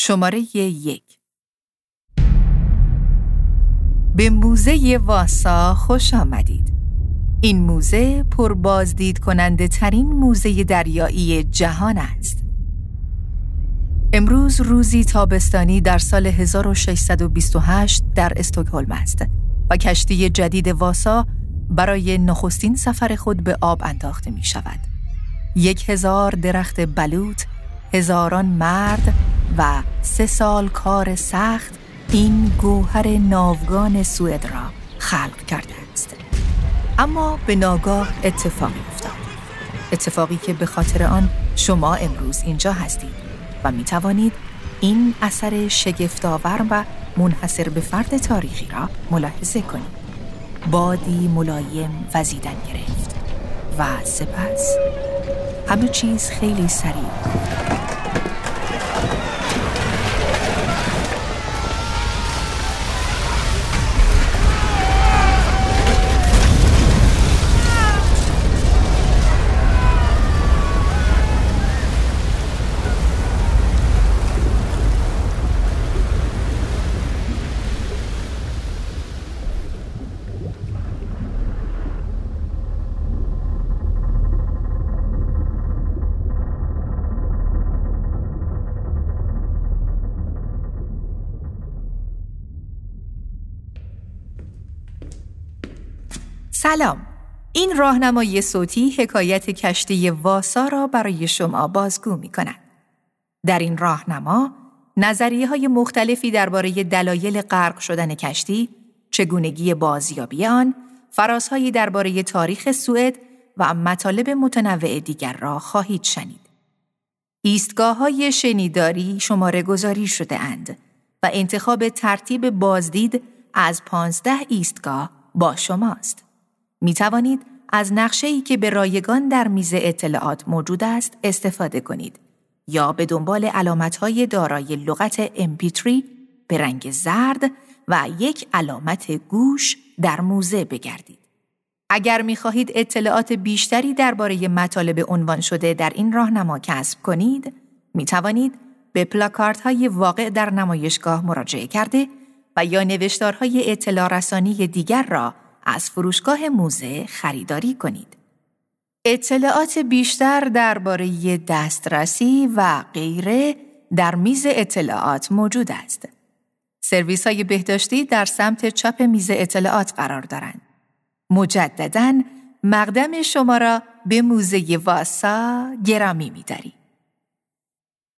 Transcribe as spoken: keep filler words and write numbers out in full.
شماره یک. به موزه واسا خوش آمدید. این موزه پر بازدید کننده ترین موزه دریایی جهان است. امروز روزی تابستانی در سال هزار و ششصد و بیست و هشت در استکهلم است و کشتی جدید واسا برای نخستین سفر خود به آب انداخته می شود. یک هزار درخت بلوط، هزاران مرد و سه سال کار سخت این گوهر ناوگان سوئد را خلق کرده است. اما به ناگاه اتفاقی افتاد. اتفاقی که به خاطر آن شما امروز اینجا هستید و می توانید این اثر شگفت‌آور و منحصر به فرد تاریخی را ملاحظه کنید. بادی ملایم وزیدن گرفت و سپس همه چیز خیلی سریع. سلام، این راهنمای صوتی حکایت کشتی واسا را برای شما بازگو می کند. در این راهنما نظریه‌های مختلفی درباره دلایل غرق شدن کشتی، چگونگی بازیابی آن، فرازهایی درباره تاریخ سوئد و مطالب متنوع دیگر را خواهید شنید. ایستگاه‌های شنیداری شماره گذاری شده اند و انتخاب ترتیب بازدید از پانزده ایستگاه با شماست. می توانید از نقشه‌ای که به رایگان در میز اطلاعات موجود است استفاده کنید یا به دنبال علامت‌های دارای لغت ام پی تری به رنگ زرد و یک علامت گوش در موزه بگردید. اگر می خواهید اطلاعات بیشتری درباره مطالب عنوان شده در این راهنما کسب کنید، می توانید به پلاکاردهای واقع در نمایشگاه مراجعه کرده و یا نوشتارهای اطلاع رسانی دیگر را از فروشگاه موزه خریداری کنید. اطلاعات بیشتر درباره دسترسی و غیره در میز اطلاعات موجود است. سرویس‌های بهداشتی در سمت چپ میز اطلاعات قرار دارند. مجدداً مقدم شما را به موزه واسا گرامی می‌داریم.